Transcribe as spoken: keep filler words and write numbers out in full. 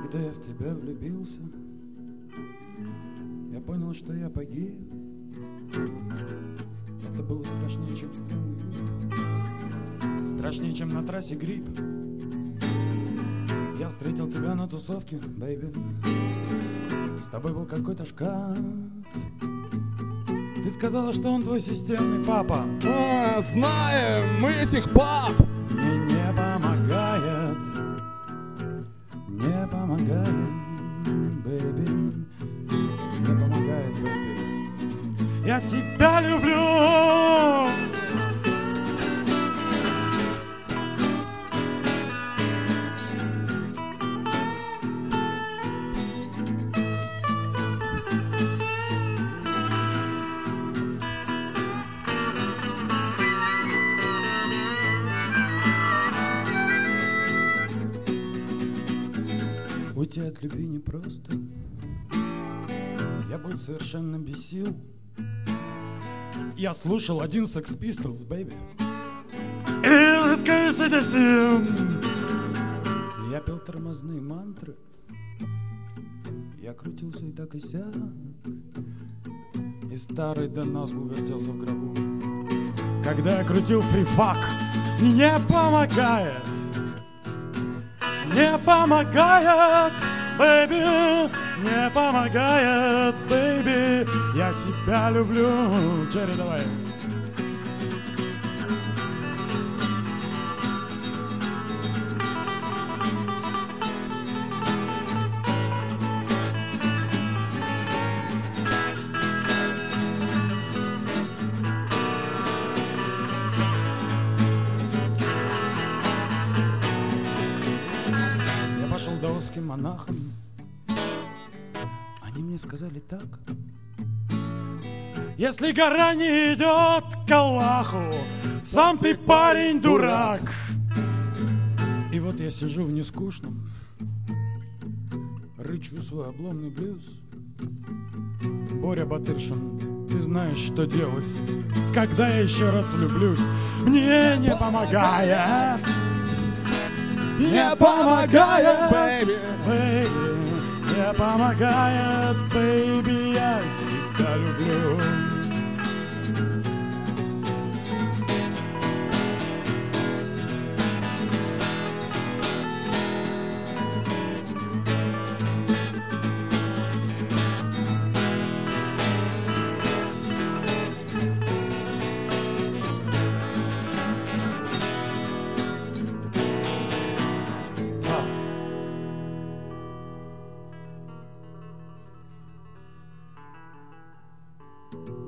Когда я в тебя влюбился, я понял, что я погиб. Это было страшнее, чем стрёмный грипп. Страшнее, чем на трассе грипп. Я встретил тебя на тусовке, бэйби. С тобой был какой-то шкаф. Ты сказала, что он твой системный папа. А, знаем мы этих баб. Мне не помогает, не помогает, бэйби, не помогает, бэйби. Я тебя люблю. Уйти от любви непросто. Я был совершенно без сил. Я слушал один Sex Pistols, baby. Я пел тормозные мантры. Я крутился и так и сяк. И старый Дэн Назгул вертелся в гробу. Когда я крутил фрифак, не помогает. Не помогает, бэйби, не помогает, бэйби. Я тебя люблю. Черри, давай. Даосским монахом. Они мне сказали так: если гора не идет к Аллаху, сам ты парень дурак. И вот я сижу в нескучном, рычу свой обломный блюз. Боря Батыршин, ты знаешь, что делать, когда я еще раз влюблюсь. Мне не помогает, не помогает, бэйби, бэйби, не помогает, бэйби, я тебя люблю. Thank you.